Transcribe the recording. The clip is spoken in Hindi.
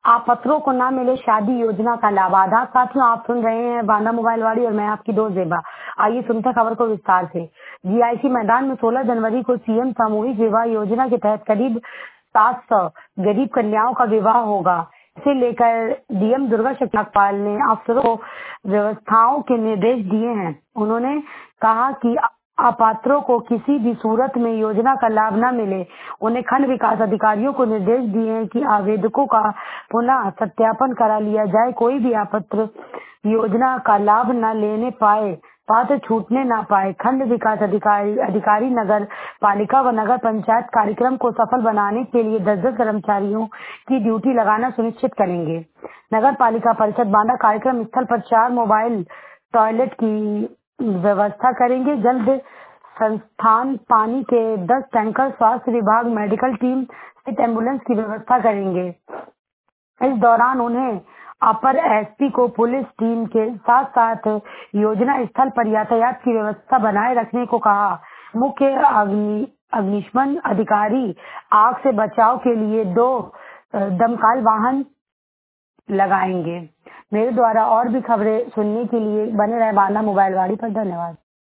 पात्रों को ना मिले शादी योजना का लाभ। आदाब साथियों, आप सुन रहे हैं बांदा मोबाइल वाड़ी और मैं आपकी दोस्त जेबा। आइए सुनते हैं खबर को विस्तार से। जीआईसी मैदान में 16 जनवरी को सीएम सामूहिक विवाह योजना के तहत करीब 700 गरीब कन्याओं का विवाह होगा। इसे लेकर डीएम दुर्गा शक्ति नागपाल ने अफसरों को व्यवस्थाओं के निर्देश दिए हैं। उन्होंने कहा कि अपात्रों को किसी भी सूरत में योजना का लाभ न मिले। उन्हें खंड विकास अधिकारियों को निर्देश दिए हैं कि आवेदकों का पुनः सत्यापन करा लिया जाए। कोई भी अपात्र योजना का लाभ न लेने पाए, पात्र छूटने न पाए। खंड विकास अधिकारी नगर पालिका व नगर पंचायत कार्यक्रम को सफल बनाने के लिए 10-10 कर्मचारियों की ड्यूटी लगाना सुनिश्चित करेंगे। नगर पालिका परिषद बांदा कार्यक्रम स्थल पर 4 मोबाइल टॉयलेट की व्यवस्था करेंगे। जल्द संस्थान पानी के 10 टैंकर, स्वास्थ्य विभाग मेडिकल टीम स्थित एम्बुलेंस की व्यवस्था करेंगे। इस दौरान उन्हें अपर एसपी को पुलिस टीम के साथ साथ योजना स्थल पर यातायात की व्यवस्था बनाए रखने को कहा। मुख्य अग्निशमन अधिकारी आग से बचाव के लिए 2 दमकल वाहन लगाएंगे। मेरे द्वारा और भी खबरें सुनने के लिए बने रहे बांदा मोबाइल वाड़ी पर। धन्यवाद।